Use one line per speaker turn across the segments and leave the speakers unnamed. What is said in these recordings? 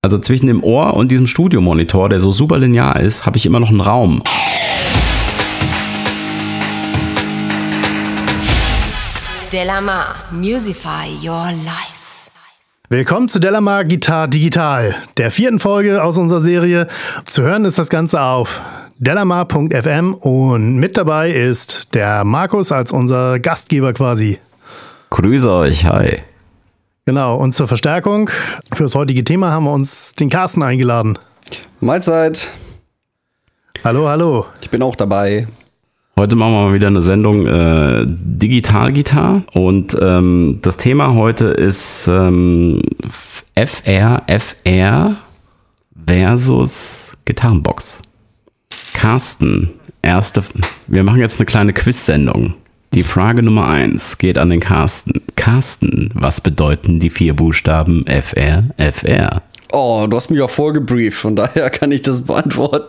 Also zwischen dem Ohr und diesem Studiomonitor, der so super linear ist, habe ich immer noch einen Raum.
Delamar, Musify Your Life.
Willkommen zu Delamar Guitar Digital, der 4. Folge aus unserer Serie. Zu hören ist das Ganze auf delamar.fm und mit dabei ist der Markus als unser Gastgeber quasi.
Grüße euch, hi.
Genau, und zur Verstärkung für das heutige Thema haben wir uns den Carsten eingeladen.
Mahlzeit.
Hallo, hallo.
Ich bin auch dabei.
Heute machen wir mal wieder eine Sendung Digital-Gitarre und das Thema heute ist FR versus Gitarrenbox. Carsten, wir machen jetzt eine kleine Quiz-Sendung. Die Frage Nummer 1 geht an den Carsten. Carsten, was bedeuten die 4 Buchstaben FR?
Oh, du hast mich auch vorgebrieft, von daher kann ich das beantworten.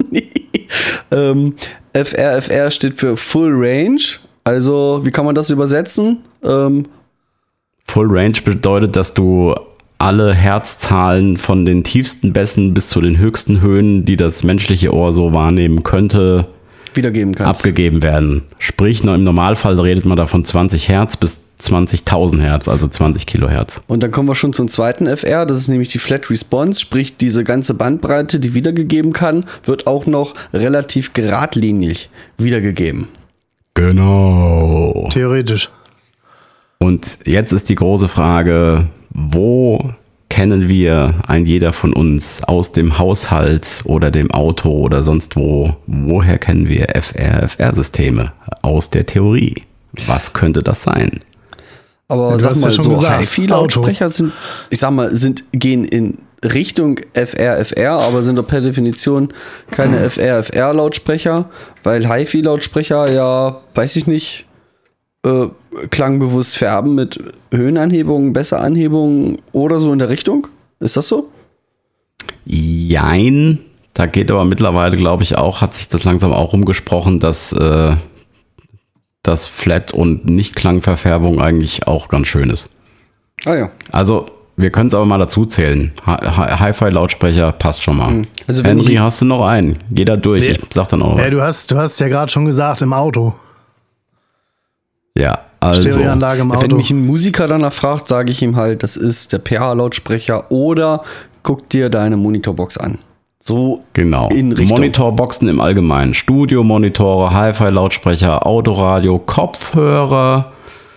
FR steht für Full Range. Also, wie kann man das übersetzen?
Full Range bedeutet, dass du alle Herzzahlen von den tiefsten Bässen bis zu den höchsten Höhen, die das menschliche Ohr so wahrnehmen könnte,
wiedergeben kannst.
Abgegeben werden. Sprich, im Normalfall redet man da von 20 Hertz bis 20.000 Hertz, also 20 Kilohertz.
Und dann kommen wir schon zum zweiten FR, das ist nämlich die Flat Response, sprich diese ganze Bandbreite, die wiedergegeben kann, wird auch noch relativ geradlinig wiedergegeben.
Genau.
Theoretisch.
Und jetzt ist die große Frage, wo kennen wir ein jeder von uns aus dem Haushalt oder dem Auto oder sonst wo? Woher kennen wir FR-Systeme? Aus der Theorie. Was könnte das sein?
Aber
ja,
sag mal,
ja
so HiFi-Lautsprecher gehen in Richtung FR, aber sind doch per Definition keine FR-Lautsprecher, weil HiFi-Lautsprecher ja, weiß ich nicht, klangbewusst färben mit Höhenanhebungen, Bässeranhebungen oder so in der Richtung? Ist das so?
Jein. Da geht aber mittlerweile, glaube ich, auch, hat sich das langsam auch rumgesprochen, dass Flat- und Nicht-Klangverfärbung eigentlich auch ganz schön ist.
Ah ja.
Also, wir können es aber mal dazu zählen. Hi-Fi-Lautsprecher passt schon mal.
Also
Henry, hast du noch einen? Geh da durch,
Nee.
ich sag dann auch noch was.
Du hast ja gerade schon gesagt, im Auto.
Ja, also.
Stereoanlage im Auto.
Wenn mich ein Musiker danach fragt, sage ich ihm halt, das ist der PA-Lautsprecher oder guck dir deine Monitorbox an. So
Genau.
in Richtung.
Monitorboxen im Allgemeinen. Studiomonitore, Hi-Fi-Lautsprecher, Autoradio, Kopfhörer,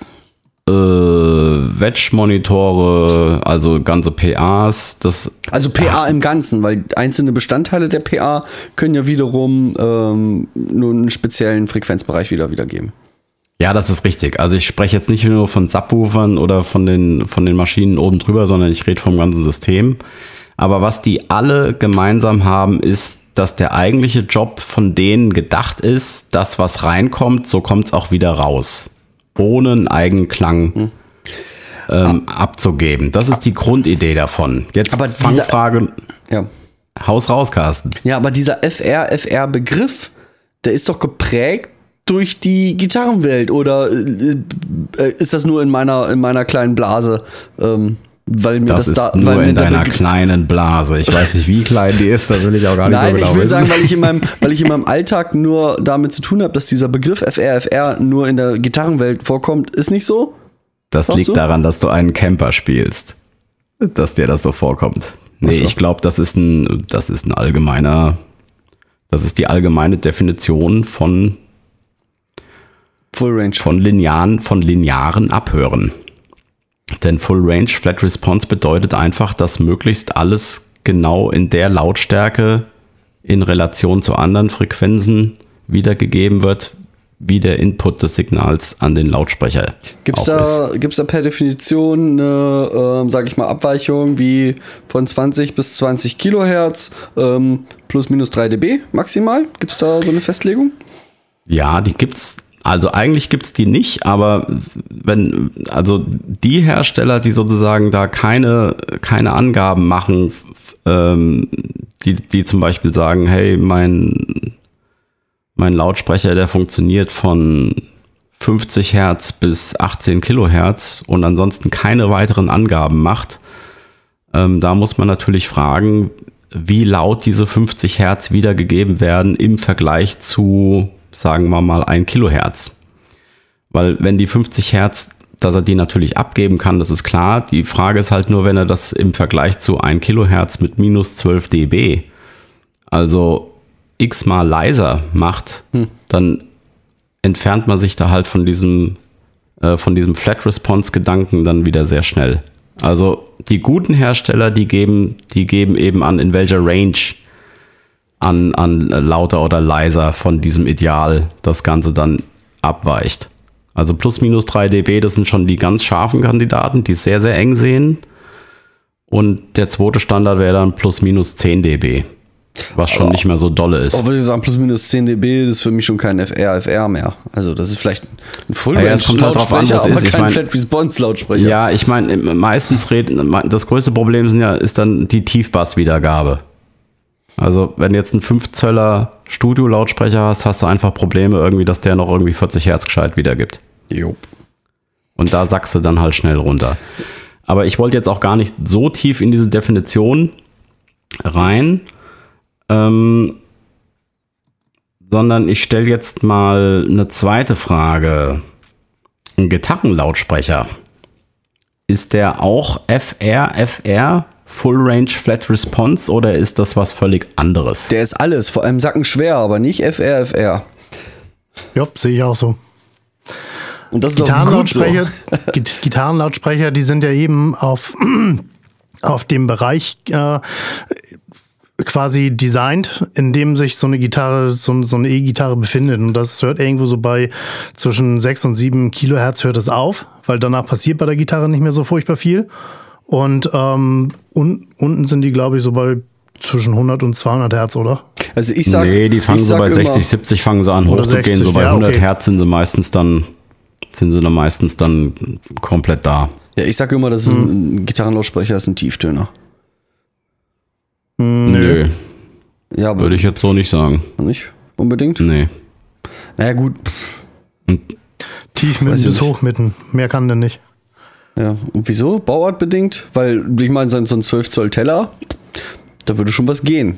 Wedge-Monitore, also ganze PAs.
Also PA im Ganzen, weil einzelne Bestandteile der PA können ja wiederum nur einen speziellen Frequenzbereich wiedergeben.
Ja, das ist richtig. Also ich spreche jetzt nicht nur von Subwoofern oder von den Maschinen oben drüber, sondern ich rede vom ganzen System. Aber was die alle gemeinsam haben, ist, dass der eigentliche Job von denen gedacht ist, das, was reinkommt, so kommt es auch wieder raus. Ohne einen Eigenklang abzugeben. Das ist die Grundidee davon. Jetzt
aber
Fangfrage.
Ja.
Haus raus, Carsten.
Ja, aber dieser FR-Begriff, der ist doch geprägt durch die Gitarrenwelt oder ist das nur in meiner kleinen Blase? Weil mir
Das ist nur in deiner kleinen Blase. Ich weiß nicht, wie klein die ist, da will ich auch gar nicht so genau wissen.
Nein, ich will sagen, weil ich in meinem Alltag nur damit zu tun habe, dass dieser Begriff FR nur in der Gitarrenwelt vorkommt. Ist nicht so?
Das liegt daran, dass du einen Camper spielst, dass dir das so vorkommt. Nee,
so.
Ich glaube, das ist die allgemeine Definition von
Full Range.
Von linearen Abhören. Denn Full Range Flat Response bedeutet einfach, dass möglichst alles genau in der Lautstärke in Relation zu anderen Frequenzen wiedergegeben wird, wie der Input des Signals an den Lautsprecher
Gibt's da per Definition eine, sag ich mal, Abweichung wie von 20 bis 20 Kilohertz plus minus 3 dB maximal? Gibt's da so eine Festlegung?
Ja, die gibt's. Also eigentlich gibt's die nicht, aber die Hersteller, die sozusagen da keine Angaben machen, die zum Beispiel sagen, hey, mein Lautsprecher, der funktioniert von 50 Hertz bis 18 Kilohertz und ansonsten keine weiteren Angaben macht, Da muss man natürlich fragen, wie laut diese 50 Hertz wiedergegeben werden im Vergleich zu, sagen wir mal, 1 Kilohertz. Weil wenn die 50 Hertz, dass er die natürlich abgeben kann, das ist klar. Die Frage ist halt nur, wenn er das im Vergleich zu 1 Kilohertz mit minus 12 dB, also x-mal leiser macht, dann entfernt man sich da halt von diesem Flat-Response-Gedanken dann wieder sehr schnell. Also die guten Hersteller, die geben eben an, in welcher Range an lauter oder leiser von diesem Ideal das Ganze dann abweicht. Also plus minus 3 dB, das sind schon die ganz scharfen Kandidaten, die es sehr, sehr eng sehen. Und der zweite Standard wäre dann plus minus 10 dB, was schon nicht mehr so dolle ist.
Aber würde ich sagen, plus minus 10 dB, das ist für mich schon kein FR mehr. Also das ist vielleicht ein Full-Range-Lautsprecher, aber kein Flat-Response-Lautsprecher.
Ja, ich meine, meistens das größte Problem ist dann die Tiefbass-Wiedergabe. Also wenn du jetzt einen 5 Zöller Studio-Lautsprecher hast du einfach Probleme irgendwie, dass der noch irgendwie 40 Hertz gescheit wiedergibt.
Jo.
Und da sackst du dann halt schnell runter. Aber ich wollte jetzt auch gar nicht so tief in diese Definition rein, sondern ich stelle jetzt mal eine zweite Frage. Ein Gitarrenlautsprecher, ist der auch FR, Full Range Flat Response, oder ist das was völlig anderes?
Der ist alles, vor allem Sackenschwer, aber nicht FR.
Ja, sehe ich auch so.
Und das ist Gitarrenlautsprecher,
Gitarrenlautsprecher, die sind ja eben auf dem Bereich quasi designt, in dem sich so eine Gitarre, so eine E-Gitarre befindet. Und das hört irgendwo so bei zwischen 6 und 7 Kilohertz hört es auf, weil danach passiert bei der Gitarre nicht mehr so furchtbar viel. Und unten sind die, glaube ich, so bei zwischen 100 und 200 Hertz, oder?
Also ich sag,
nee, die fangen so bei 60, 70 fangen sie an hochzugehen. So bei 100 Hertz sind sie meistens dann komplett da.
Ja, ich sage immer, das ist ein Gitarrenlautsprecher, ist ein Tieftöner.
Nö.
Ja, aber
würde ich jetzt so nicht sagen.
Nicht unbedingt?
Nee.
Naja, gut.
Tief mitten bis hoch mitten. Mehr kann der nicht.
Ja, und wieso? Bauartbedingt? Weil, ich meine, so ein 12 Zoll Teller, da würde schon was gehen.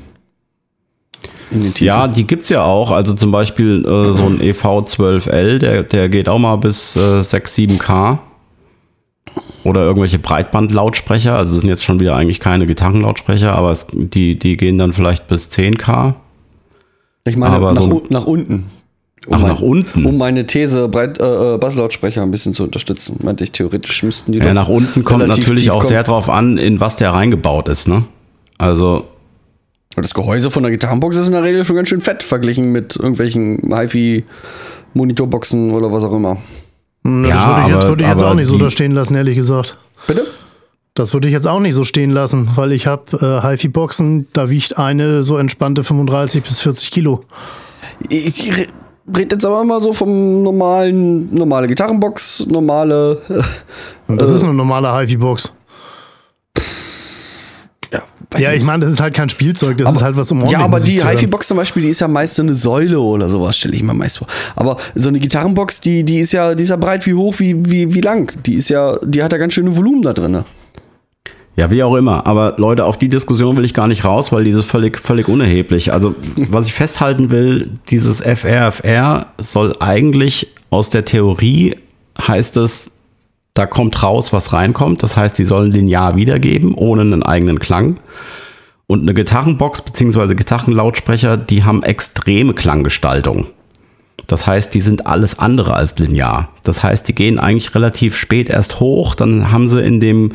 Ja, die gibt's ja auch. Also zum Beispiel so ein EV12L, der geht auch mal bis 6, 7K. Oder irgendwelche Breitbandlautsprecher. Also das sind jetzt schon wieder eigentlich keine Gitarrenlautsprecher, aber die gehen dann vielleicht bis 10K.
Ich meine, nach unten.
Nach unten?
Um meine These, Basslautsprecher ein bisschen zu unterstützen. Meinte ich, theoretisch müssten die
ja, nach unten kommt natürlich auch sehr drauf an, in was der reingebaut ist, ne? Also
das Gehäuse von der Gitarrenbox ist in der Regel schon ganz schön fett, verglichen mit irgendwelchen HiFi-Monitorboxen oder was auch immer.
Ja, das würde ich jetzt auch nicht so da stehen lassen, ehrlich gesagt.
Bitte?
Das würde ich jetzt auch nicht so stehen lassen, weil ich habe HiFi-Boxen, da wiegt eine so entspannte 35 bis 40 Kilo.
Ich rede jetzt aber immer so vom normale Gitarrenbox, normale...
Und das ist eine normale HiFi-Box. Ja, ich meine, das ist halt kein Spielzeug, das ist halt was um
Ja, aber die HiFi-Box zum Beispiel, die ist ja meist so eine Säule oder sowas, stelle ich mir meist vor. Aber so eine Gitarrenbox, die ist ja breit wie hoch, wie lang. Die hat ja ganz schöne Volumen da drin.
Ja, wie auch immer. Aber Leute, auf die Diskussion will ich gar nicht raus, weil die ist völlig unerheblich. Also, was ich festhalten will, dieses FR soll eigentlich aus der Theorie, heißt es, da kommt raus, was reinkommt. Das heißt, die sollen linear wiedergeben, ohne einen eigenen Klang. Und eine Gitarrenbox bzw. Gitarrenlautsprecher, die haben extreme Klanggestaltung. Das heißt, die sind alles andere als linear. Das heißt, die gehen eigentlich relativ spät erst hoch. Dann haben sie in dem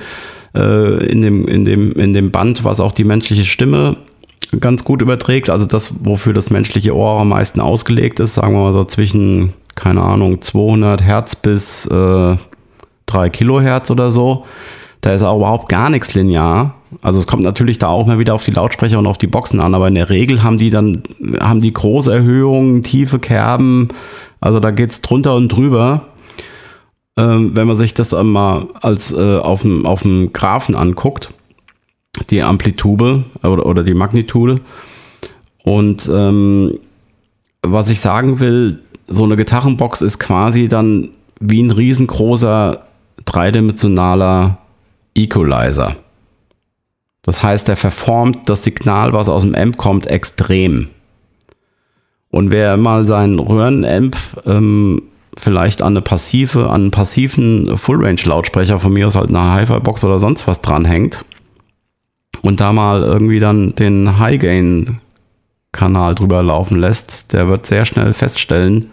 Band, was auch die menschliche Stimme ganz gut überträgt, also das, wofür das menschliche Ohr am meisten ausgelegt ist, sagen wir mal so zwischen, keine Ahnung, 200 Hertz bis 3 Kilohertz oder so. Da ist auch überhaupt gar nichts linear. Also es kommt natürlich da auch mal wieder auf die Lautsprecher und auf die Boxen an, aber in der Regel haben die große Erhöhungen, tiefe Kerben, also da geht's drunter und drüber. Wenn man sich das mal als auf dem Graphen anguckt, die Amplitude oder die Magnitude. Und was ich sagen will, so eine Gitarrenbox ist quasi dann wie ein riesengroßer dreidimensionaler Equalizer. Das heißt, der verformt das Signal, was aus dem Amp kommt, extrem. Und wer mal seinen Röhrenamp vielleicht an einen passiven Full-Range-Lautsprecher, von mir aus halt eine Hi-Fi-Box oder sonst was dranhängt und da mal irgendwie dann den High-Gain-Kanal drüber laufen lässt, der wird sehr schnell feststellen,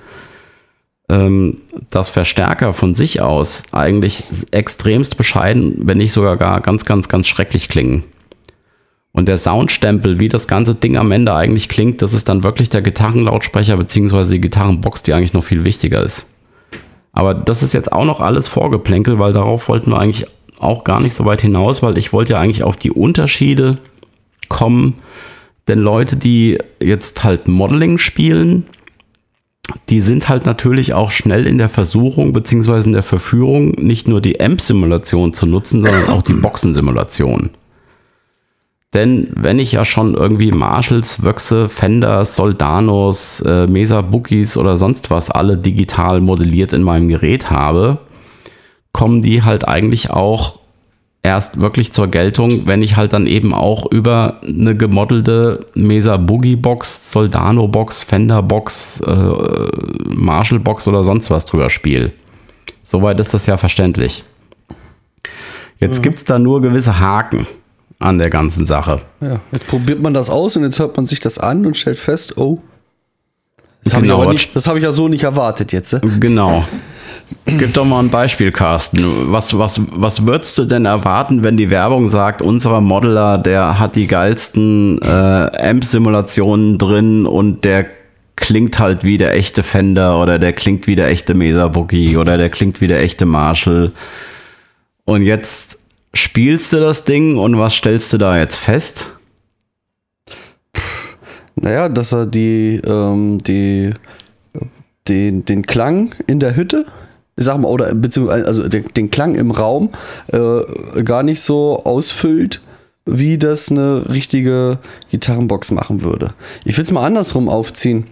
dass Verstärker von sich aus eigentlich extremst bescheiden, wenn nicht sogar gar ganz, ganz, ganz schrecklich klingen. Und der Soundstempel, wie das ganze Ding am Ende eigentlich klingt, das ist dann wirklich der Gitarrenlautsprecher bzw. die Gitarrenbox, die eigentlich noch viel wichtiger ist. Aber das ist jetzt auch noch alles Vorgeplänkel, weil darauf wollten wir eigentlich auch gar nicht so weit hinaus, weil ich wollte ja eigentlich auf die Unterschiede kommen. Denn Leute, die jetzt halt Modeling spielen, die sind halt natürlich auch schnell in der Versuchung bzw. in der Verführung, nicht nur die Amp-Simulation zu nutzen, sondern auch die Boxensimulation. Denn wenn ich ja schon irgendwie Marshalls, Wöchse, Fenders, Soldanos, Mesa Boogies oder sonst was alle digital modelliert in meinem Gerät habe, kommen die halt eigentlich auch erst wirklich zur Geltung, wenn ich halt dann eben auch über eine gemodelte Mesa Boogie Box, Soldano Box, Fender Box, Marshall Box oder sonst was drüber spiele. Soweit ist das ja verständlich. Jetzt gibt's da nur gewisse Haken an der ganzen Sache.
Ja, jetzt probiert man das aus und jetzt hört man sich das an und stellt fest, oh, das
Genau,
habe ich ja so nicht erwartet jetzt.
Genau. Gib doch mal ein Beispiel, Carsten. Was würdest du denn erwarten, wenn die Werbung sagt, unser Modeler, der hat die geilsten Amp-Simulationen drin und der klingt halt wie der echte Fender oder der klingt wie der echte Mesa Boogie oder der klingt wie der echte Marshall. Und jetzt spielst du das Ding und was stellst du da jetzt fest?
Naja, dass er den Klang in der Hütte, ich sag mal, oder beziehungsweise also den Klang im Raum gar nicht so ausfüllt, wie das eine richtige Gitarrenbox machen würde. Ich will es mal andersrum aufziehen.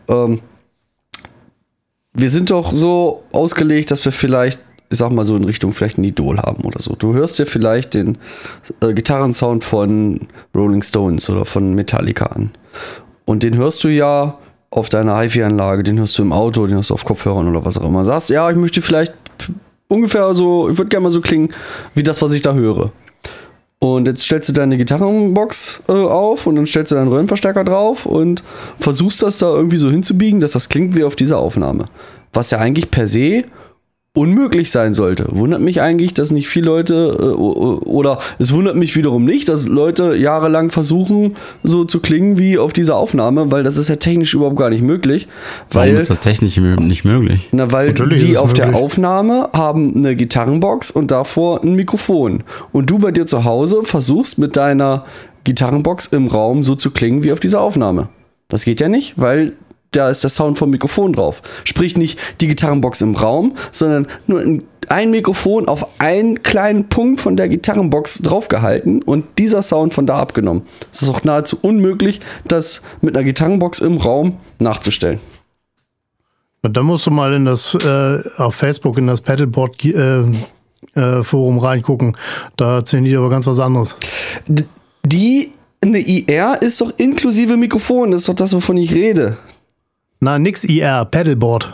Wir sind doch so ausgelegt, dass wir vielleicht, ich sag mal so in Richtung vielleicht ein Idol haben oder so. Du hörst dir vielleicht den Gitarrensound von Rolling Stones oder von Metallica an. Und den hörst du ja auf deiner HiFi-Anlage, den hörst du im Auto, den hörst du auf Kopfhörern oder was auch immer. Sagst, ja, ich möchte vielleicht ungefähr so, ich würde gerne mal so klingen, wie das, was ich da höre. Und jetzt stellst du deine Gitarrenbox auf und dann stellst du deinen Röhrenverstärker drauf und versuchst das da irgendwie so hinzubiegen, dass das klingt wie auf dieser Aufnahme. Was ja eigentlich per se unmöglich sein sollte. Wundert mich eigentlich, dass nicht viele Leute oder es wundert mich wiederum nicht, dass Leute jahrelang versuchen, so zu klingen wie auf dieser Aufnahme, weil das ist ja technisch überhaupt gar nicht möglich.
Warum ist das technisch nicht möglich?
Na, weil
Natürlich
die auf
möglich.
der Aufnahme haben eine Gitarrenbox und davor ein Mikrofon. Und du bei dir zu Hause versuchst mit deiner Gitarrenbox im Raum so zu klingen wie auf dieser Aufnahme. Das geht ja nicht, weil da ist der Sound vom Mikrofon drauf. Sprich nicht die Gitarrenbox im Raum, sondern nur ein Mikrofon auf einen kleinen Punkt von der Gitarrenbox draufgehalten und dieser Sound von da abgenommen. Es ist auch nahezu unmöglich, das mit einer Gitarrenbox im Raum nachzustellen.
Und dann musst du mal in das auf Facebook in das Pedalboard Forum reingucken. Da erzählen die aber ganz was anderes.
Eine IR ist doch inklusive Mikrofon, das ist doch das, wovon ich rede.
Nein, nix IR, Pedalboard.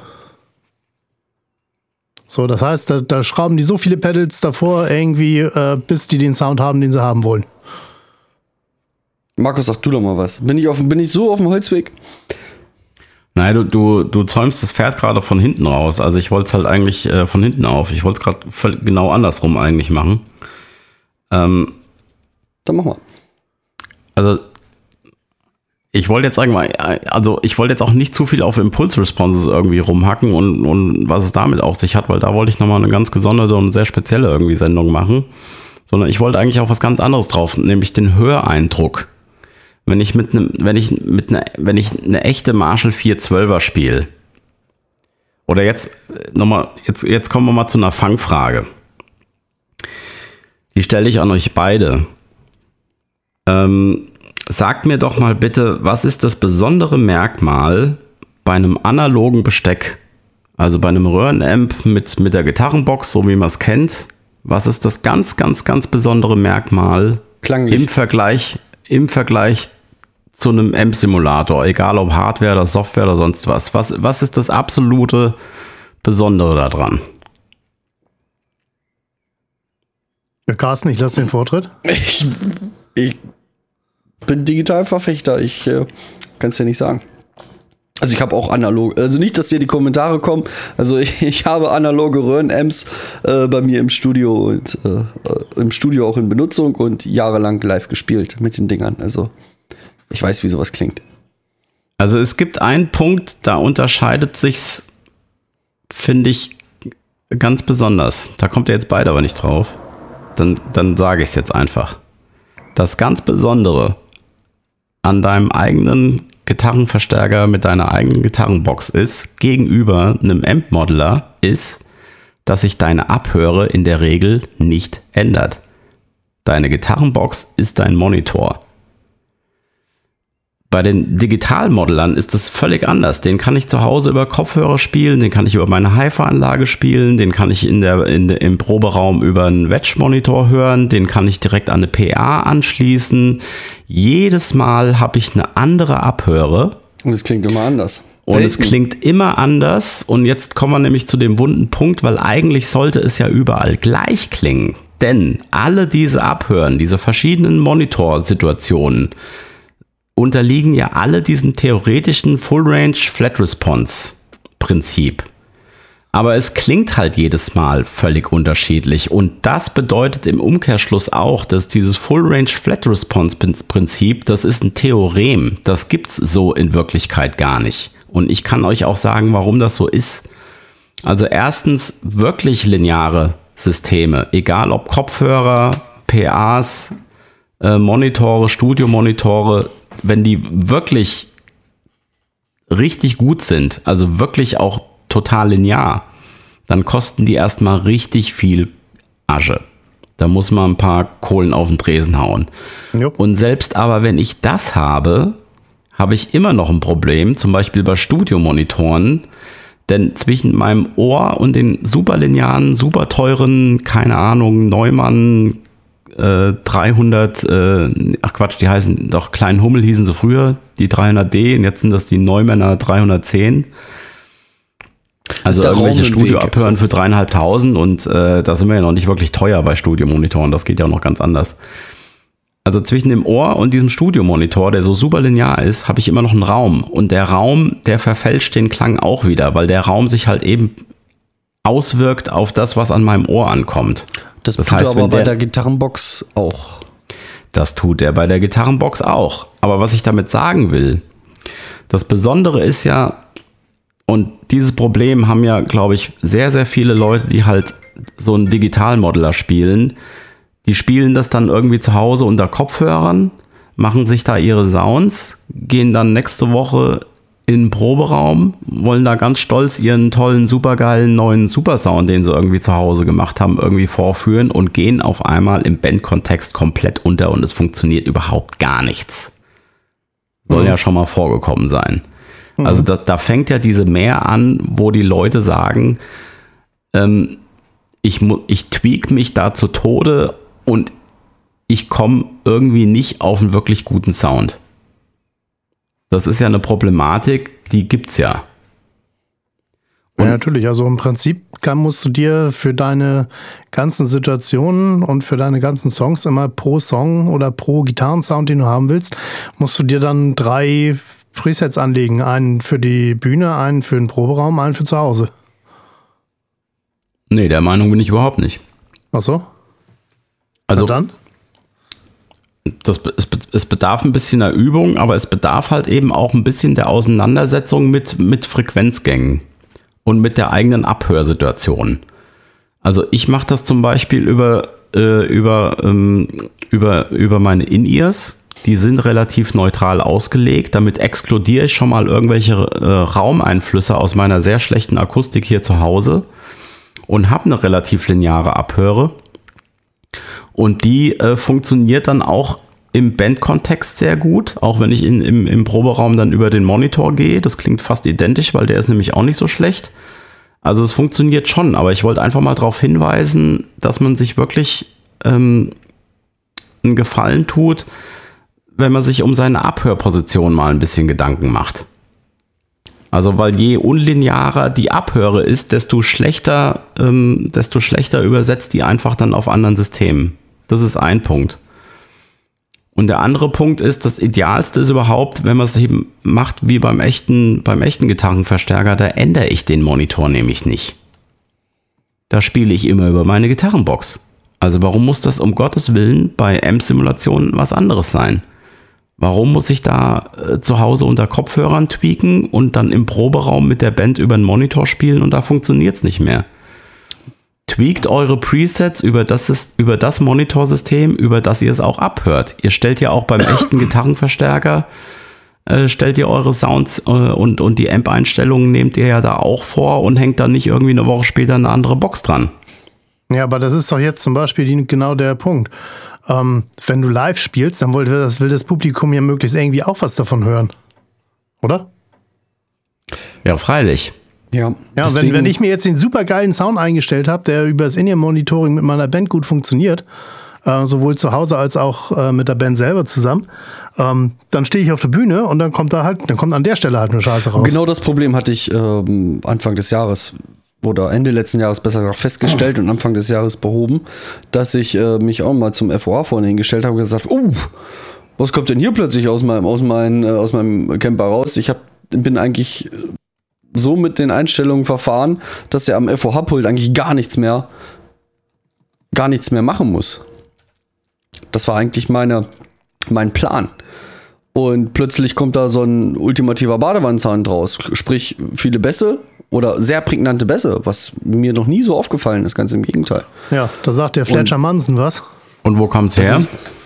So, das heißt, da schrauben die so viele Pedals davor irgendwie, bis die den Sound haben, den sie haben wollen.
Markus, sag du doch mal was. Bin ich so auf dem Holzweg?
Nein, du zäumst das Pferd gerade von hinten raus. Also ich wollte es halt eigentlich von hinten auf. Ich wollte es gerade genau andersrum eigentlich machen.
Dann mach mal.
Also ich wollte jetzt jetzt auch nicht zu viel auf Impulse-Responses irgendwie rumhacken und was es damit auf sich hat, weil da wollte ich nochmal eine ganz gesonderte und sehr spezielle irgendwie Sendung machen. Sondern ich wollte eigentlich auf was ganz anderes drauf, nämlich den Höreindruck. Wenn ich eine echte Marshall 412er spiele. Oder jetzt kommen wir mal zu einer Fangfrage. Die stelle ich an euch beide. Sagt mir doch mal bitte, was ist das besondere Merkmal bei einem analogen Besteck? Also bei einem Röhrenamp mit der Gitarrenbox, so wie man es kennt. Was ist das ganz, ganz, ganz besondere Merkmal
Klanglich.
Im Vergleich zu einem Amp-Simulator, egal ob Hardware oder Software oder sonst was. Was ist das absolute Besondere daran?
Carsten, ich lasse den Vortritt.
Ich bin Digitalverfechter, ich kann es ja nicht sagen. Also ich habe auch analog, also nicht, dass hier die Kommentare kommen, also ich habe analoge Röhren-Amps bei mir im Studio und im Studio auch in Benutzung und jahrelang live gespielt mit den Dingern, also ich weiß, wie sowas klingt.
Also es gibt einen Punkt, da unterscheidet sich's, finde ich, ganz besonders. Da kommt ihr jetzt beide aber nicht drauf. Dann sage ich es jetzt einfach. Das ganz Besondere an deinem eigenen Gitarrenverstärker mit deiner eigenen Gitarrenbox ist, gegenüber einem Amp-Modeler, ist, dass sich deine Abhöre in der Regel nicht ändert. Deine Gitarrenbox ist dein Monitor. Bei den Digitalmodellern ist das völlig anders. Den kann ich zu Hause über Kopfhörer spielen, den kann ich über meine Hi-Fi-Anlage spielen, den kann ich im Proberaum über einen Wedge-Monitor hören, den kann ich direkt an eine PA anschließen. Jedes Mal habe ich eine andere Abhöre.
Und es klingt immer anders.
Und es klingt immer anders. Und jetzt kommen wir nämlich zu dem wunden Punkt, weil eigentlich sollte es ja überall gleich klingen. Denn alle diese Abhören, diese verschiedenen Monitorsituationen, unterliegen ja alle diesem theoretischen Full-Range-Flat-Response-Prinzip. Aber es klingt halt jedes Mal völlig unterschiedlich. Und das bedeutet im Umkehrschluss auch, dass dieses Full-Range-Flat-Response-Prinzip, das ist ein Theorem. Das gibt's so in Wirklichkeit gar nicht. Und ich kann euch auch sagen, warum das so ist. Also erstens wirklich lineare Systeme, egal ob Kopfhörer, PAs, Monitore, Studiomonitore, wenn die wirklich richtig gut sind, also wirklich auch total linear, dann kosten die erstmal richtig viel Asche. Da muss man ein paar Kohlen auf den Tresen hauen.
Jupp.
Und selbst aber, wenn ich das habe ich immer noch ein Problem, zum Beispiel bei Studiomonitoren, denn zwischen meinem Ohr und den super linearen, super teuren, keine Ahnung, Neumann 300, die heißen doch Kleinen Hummel hießen sie früher, die 300D, und jetzt sind das die Neumänner 310. Also irgendwelche Studioabhören für 3.500 und da sind wir ja noch nicht wirklich teuer bei Studiomonitoren, das geht ja auch noch ganz anders. Also zwischen dem Ohr und diesem Studiomonitor, der so super linear ist, habe ich immer noch einen Raum. Und der Raum, der verfälscht den Klang auch wieder, weil der Raum sich halt eben auswirkt auf das, was an meinem Ohr ankommt.
Das tut heißt, aber bei der Gitarrenbox auch.
Das tut er bei der Gitarrenbox auch. Aber was ich damit sagen will, das Besondere ist ja, und dieses Problem haben ja, glaube ich, sehr, sehr viele Leute, die halt so einen Digitalmodeller spielen. Die spielen das dann irgendwie zu Hause unter Kopfhörern, machen sich da ihre Sounds, gehen dann nächste Woche in den Proberaum, wollen da ganz stolz ihren tollen, supergeilen neuen Supersound, den sie irgendwie zu Hause gemacht haben, irgendwie vorführen und gehen auf einmal im Bandkontext komplett unter und es funktioniert überhaupt gar nichts. Soll ja schon mal vorgekommen sein. Also da fängt ja diese Mehr an, wo die Leute sagen, ich tweak mich da zu Tode und ich komme irgendwie nicht auf einen wirklich guten Sound. Das ist ja eine Problematik, die gibt's ja.
Ja, natürlich. Also im Prinzip musst du dir für deine ganzen Situationen und für deine ganzen Songs immer pro Song oder pro Gitarrensound, den du haben willst, musst du dir dann 3 Presets anlegen. Einen für die Bühne, einen für den Proberaum, einen für zu Hause.
Nee, der Meinung bin ich überhaupt nicht.
Ach so?
Also
und dann?
Es bedarf ein bisschen der Übung, aber es bedarf halt eben auch ein bisschen der Auseinandersetzung mit Frequenzgängen und mit der eigenen Abhörsituation. Also ich mache das zum Beispiel über meine In-Ears. Die sind relativ neutral ausgelegt. Damit exkludiere ich schon mal irgendwelche Raumeinflüsse aus meiner sehr schlechten Akustik hier zu Hause und habe eine relativ lineare Abhöre. Und die funktioniert dann auch im Bandkontext sehr gut, auch wenn ich im Proberaum dann über den Monitor gehe. Das klingt fast identisch, weil der ist nämlich auch nicht so schlecht. Also es funktioniert schon, aber ich wollte einfach mal darauf hinweisen, dass man sich wirklich einen Gefallen tut, wenn man sich um seine Abhörposition mal ein bisschen Gedanken macht. Also weil je unlinearer die Abhöre ist, desto schlechter übersetzt die einfach dann auf anderen Systemen. Das ist ein Punkt. Und der andere Punkt ist, das Idealste ist überhaupt, wenn man es eben macht wie beim echten Gitarrenverstärker, da ändere ich den Monitor nämlich nicht. Da spiele ich immer über meine Gitarrenbox. Also warum muss das um Gottes Willen bei Amp-Simulationen was anderes sein? Warum muss ich da zu Hause unter Kopfhörern tweaken und dann im Proberaum mit der Band über einen Monitor spielen und da funktioniert es nicht mehr? Tweakt eure Presets über das Monitorsystem, über das ihr es auch abhört. Ihr stellt ja auch beim echten Gitarrenverstärker, stellt ihr eure Sounds und die Amp-Einstellungen nehmt ihr ja da auch vor und hängt dann nicht irgendwie eine Woche später eine andere Box dran.
Ja, aber das ist doch jetzt zum Beispiel genau der Punkt. Wenn du live spielst, dann will das Publikum ja möglichst irgendwie auch was davon hören. Oder?
Ja, freilich.
Ja, wenn ich mir jetzt den supergeilen Sound eingestellt habe, der über das In-Ear-Monitoring mit meiner Band gut funktioniert, sowohl zu Hause als auch mit der Band selber zusammen, dann stehe ich auf der Bühne und dann kommt an der Stelle halt eine Scheiße raus.
Genau das Problem hatte ich Anfang des Jahres oder Ende letzten Jahres besser gesagt festgestellt und Anfang des Jahres behoben, dass ich mich auch mal zum FOH vorne hingestellt habe und gesagt, was kommt denn hier plötzlich aus meinem Camper raus? Ich bin eigentlich so mit den Einstellungen verfahren, dass der am FOH-Pult eigentlich gar nichts mehr machen muss. Das war eigentlich mein Plan. Und plötzlich kommt da so ein ultimativer Badewannensound raus. Sprich, viele Bässe oder sehr prägnante Bässe, was mir noch nie so aufgefallen ist, ganz im Gegenteil.
Ja, da sagt der Fletcher Manson was.
Und wo kommt's her?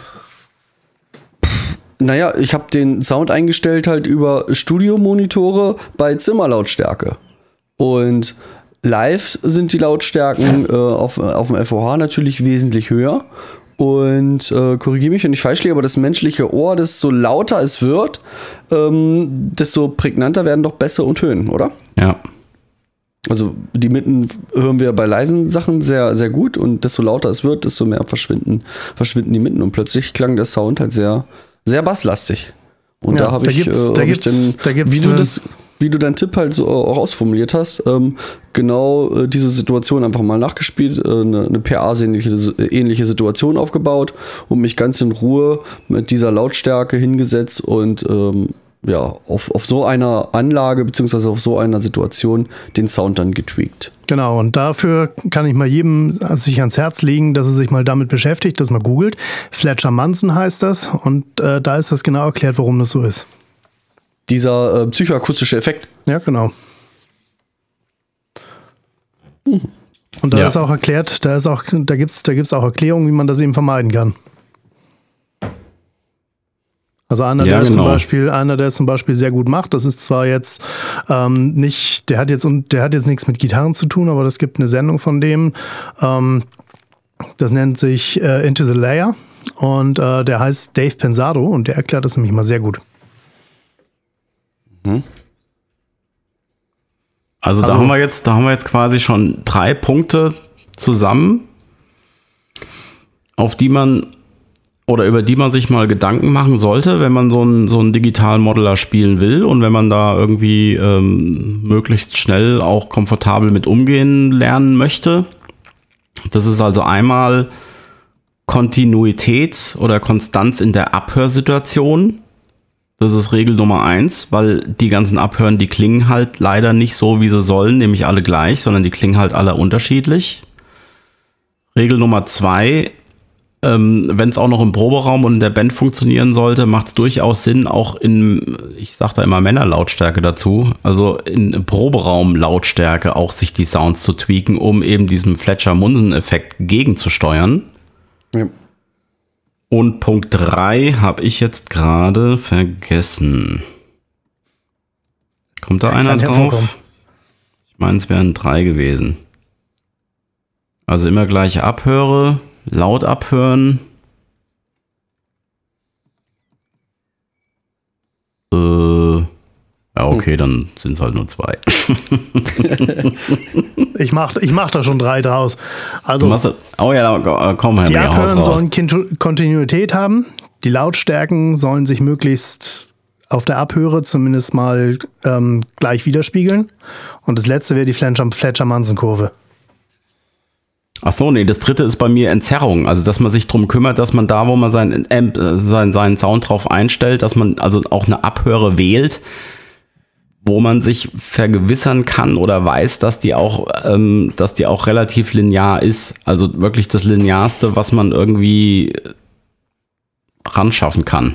Naja, ich habe den Sound eingestellt halt über Studiomonitore bei Zimmerlautstärke. Und live sind die Lautstärken auf dem FOH natürlich wesentlich höher. Und korrigiere mich, wenn ich falsch liege, aber das menschliche Ohr, desto lauter es wird, desto prägnanter werden doch Bässe und Höhen, oder?
Ja.
Also die Mitten hören wir bei leisen Sachen sehr, sehr gut und desto lauter es wird, desto mehr verschwinden die Mitten. Und plötzlich klang der Sound halt sehr, sehr basslastig. Und da habe ich wie du deinen Tipp halt so auch ausformuliert hast, genau diese Situation einfach mal nachgespielt, eine PA-ähnliche Situation aufgebaut und mich ganz in Ruhe mit dieser Lautstärke hingesetzt und auf so einer Anlage beziehungsweise auf so einer Situation den Sound dann getweakt.
Genau, und dafür kann ich mal jedem sich ans Herz legen, dass er sich mal damit beschäftigt, dass man googelt. Fletcher Manson heißt das und da ist das genau erklärt, warum das so ist.
Dieser psychoakustische Effekt.
Ja, genau. Und da ist auch erklärt, da gibt's auch Erklärungen, wie man das eben vermeiden kann. Also einer, der es zum Beispiel sehr gut macht, das ist zwar jetzt der hat jetzt nichts mit Gitarren zu tun, aber es gibt eine Sendung von dem, das nennt sich Into the Layer und der heißt Dave Pensado und der erklärt das nämlich mal sehr gut.
Also da haben wir jetzt quasi schon 3 Punkte zusammen, über die man sich mal Gedanken machen sollte, wenn man so einen digitalen Modeler spielen will und wenn man da irgendwie möglichst schnell auch komfortabel mit umgehen lernen möchte. Das ist also einmal Kontinuität oder Konstanz in der Abhörsituation. Das ist Regel Nummer 1, weil die ganzen Abhören, die klingen halt leider nicht so, wie sie sollen, nämlich alle gleich, sondern die klingen halt alle unterschiedlich. Regel Nummer 2, wenn es auch noch im Proberaum und in der Band funktionieren sollte, macht es durchaus Sinn, auch ich sage da immer Männerlautstärke dazu, also in Proberaum-Lautstärke auch sich die Sounds zu tweaken, um eben diesem Fletcher-Munson-Effekt gegenzusteuern. Ja. Und Punkt 3 habe ich jetzt gerade vergessen. Kommt da einer drauf? Ich meine, es wären 3 gewesen. Also immer gleich abhöre, laut abhören. Ja, okay, dann sind es halt nur 2.
Ich mach da schon 3 draus. Also,
da kommen wir
die
ja
Abhören sollen Kontinuität haben. Die Lautstärken sollen sich möglichst auf der Abhöre zumindest mal gleich widerspiegeln. Und das letzte wäre die Fletcher-Manson-Kurve.
Ach so, nee, das dritte ist bei mir Entzerrung. Also, dass man sich drum kümmert, dass man da, wo man seinen Sound drauf einstellt, dass man also auch eine Abhöre wählt, wo man sich vergewissern kann oder weiß, dass die auch relativ linear ist. Also wirklich das Linearste, was man irgendwie ran schaffen kann.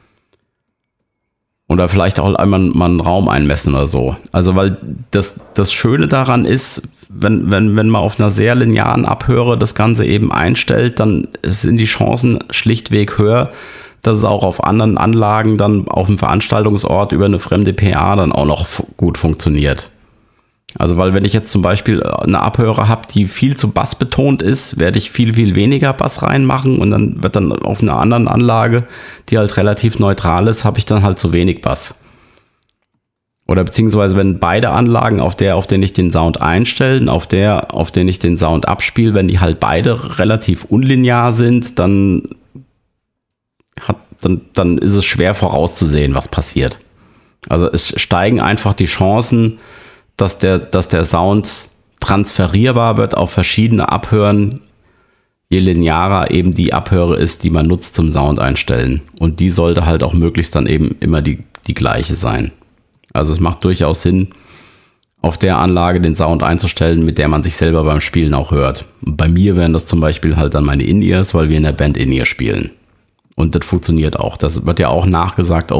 Oder vielleicht auch einmal mal einen Raum einmessen oder so. Also weil das Schöne daran ist, wenn man auf einer sehr linearen Abhöre das Ganze eben einstellt, dann sind die Chancen schlichtweg höher, dass es auch auf anderen Anlagen dann auf dem Veranstaltungsort über eine fremde PA dann auch noch gut funktioniert. Also weil wenn ich jetzt zum Beispiel eine Abhöre habe, die viel zu bassbetont ist, werde ich viel, viel weniger Bass reinmachen und dann wird dann auf einer anderen Anlage, die halt relativ neutral ist, habe ich dann halt zu wenig Bass. Oder beziehungsweise wenn beide Anlagen, auf denen ich den Sound einstelle, auf denen ich den Sound abspiele, wenn die halt beide relativ unlinear sind, dann ist es schwer vorauszusehen, was passiert. Also es steigen einfach die Chancen, dass der Sound transferierbar wird auf verschiedene Abhören, je linearer eben die Abhöre ist, die man nutzt zum Sound einstellen. Und die sollte halt auch möglichst dann eben immer die gleiche sein. Also es macht durchaus Sinn, auf der Anlage den Sound einzustellen, mit der man sich selber beim Spielen auch hört. Und bei mir wären das zum Beispiel halt dann meine In-Ears, weil wir in der Band In-Ear spielen. Und das funktioniert auch. Das wird ja auch nachgesagt,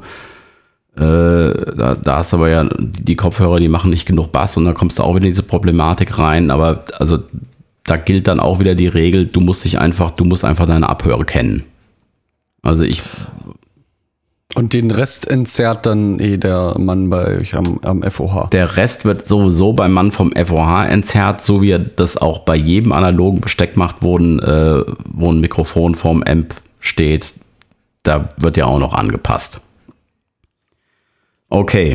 da hast du aber ja die Kopfhörer, die machen nicht genug Bass und dann kommst du auch wieder in diese Problematik rein. Aber also da gilt dann auch wieder die Regel, du musst einfach deine Abhöre kennen. Also
und den Rest entzerrt dann der Mann bei euch am FOH.
Der Rest wird sowieso beim Mann vom FOH entzerrt, so wie er das auch bei jedem analogen Besteck macht, wo ein Mikrofon vorm Amp steht. Da wird ja auch noch angepasst. Okay.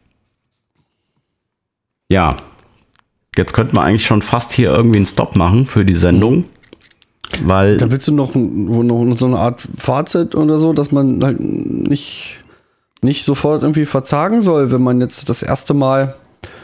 Ja. Jetzt könnten wir eigentlich schon fast hier irgendwie einen Stop machen für die Sendung. Weil
da willst du noch so eine Art Fazit oder so, dass man halt nicht sofort irgendwie verzagen soll, wenn man jetzt das erste Mal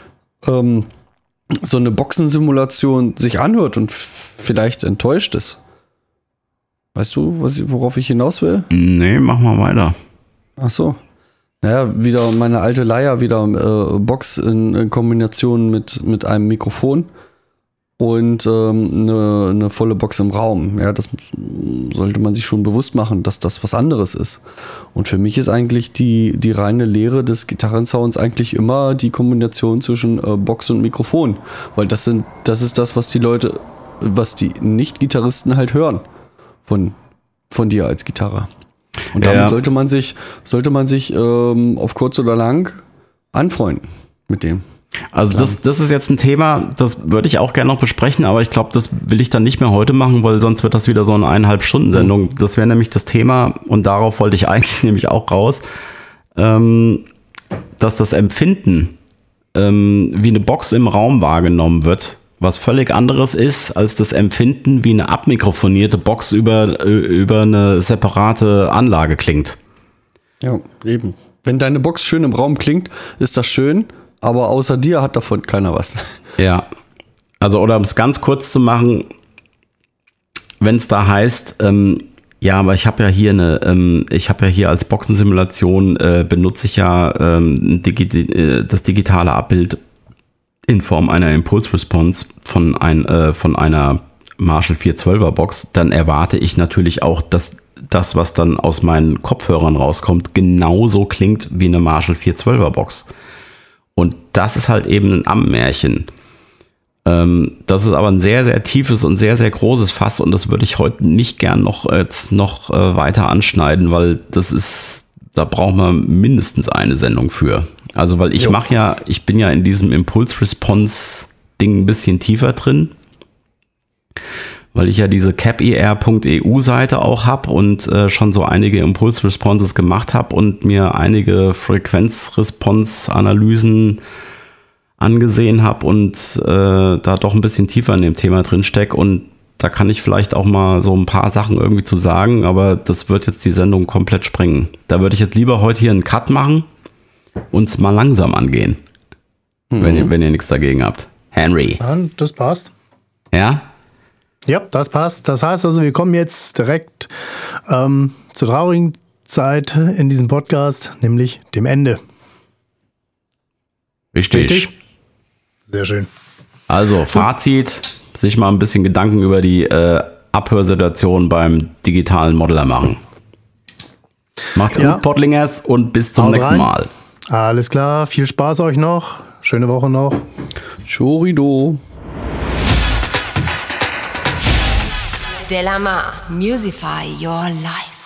so eine Boxensimulation sich anhört und vielleicht enttäuscht ist. Weißt du, worauf ich hinaus will?
Nee, mach mal weiter.
Ach so. Naja, wieder meine alte Leier, wieder Box in Kombination mit einem Mikrofon und eine volle Box im Raum. Ja, das sollte man sich schon bewusst machen, dass das was anderes ist. Und für mich ist eigentlich die reine Lehre des Gitarrensounds eigentlich immer die Kombination zwischen Box und Mikrofon. Weil das ist das, was die Nicht-Gitarristen halt hören von dir als Gitarre. Und damit sollte man sich auf kurz oder lang anfreunden mit dem.
Also das ist jetzt ein Thema, das würde ich auch gerne noch besprechen, aber ich glaube, das will ich dann nicht mehr heute machen, weil sonst wird das wieder so eine 1,5-Stunden-Sendung. Das wäre nämlich das Thema und darauf wollte ich eigentlich nämlich auch raus, dass das Empfinden, wie eine Box im Raum wahrgenommen wird, was völlig anderes ist als das Empfinden, wie eine abmikrofonierte Box über eine separate Anlage klingt.
Ja, eben. Wenn deine Box schön im Raum klingt, ist das schön, aber außer dir hat davon keiner was.
Ja, also oder um es ganz kurz zu machen, wenn es da heißt, ja, aber ich habe ja hier als Boxensimulation benutze ich ja das digitale Abbild in Form einer Impulse Response von einer Marshall 412er Box, dann erwarte ich natürlich auch, dass das, was dann aus meinen Kopfhörern rauskommt, genauso klingt wie eine Marshall 412er Box. Und das ist halt eben ein Ammenmärchen. Das ist aber ein sehr, sehr tiefes und sehr, sehr großes Fass und das würde ich heute nicht gern noch weiter anschneiden, weil da braucht man mindestens eine Sendung für. Also, weil ich bin ja in diesem Impulse-Response-Ding ein bisschen tiefer drin, weil ich ja diese capir.eu Seite auch habe und schon so einige Impulse-Responses gemacht habe und mir einige Frequenz-Response-Analysen angesehen habe und da doch ein bisschen tiefer in dem Thema drin stecke. Und da kann ich vielleicht auch mal so ein paar Sachen irgendwie zu sagen, aber das wird jetzt die Sendung komplett sprengen. Da würde ich jetzt lieber heute hier einen Cut machen und es mal langsam angehen, wenn ihr nichts dagegen habt. Henry.
Ja, das passt.
Ja?
Ja, das passt. Das heißt also, wir kommen jetzt direkt zur traurigen Zeit in diesem Podcast, nämlich dem Ende.
Richtig.
Sehr schön.
Also, Fazit, sich mal ein bisschen Gedanken über die Abhörsituation beim digitalen Modeler machen. Macht's gut, Podlingers, und bis zum nächsten Mal.
Alles klar, viel Spaß euch noch. Schöne Woche noch.
Chorido.
Delamar, Musify Your Life.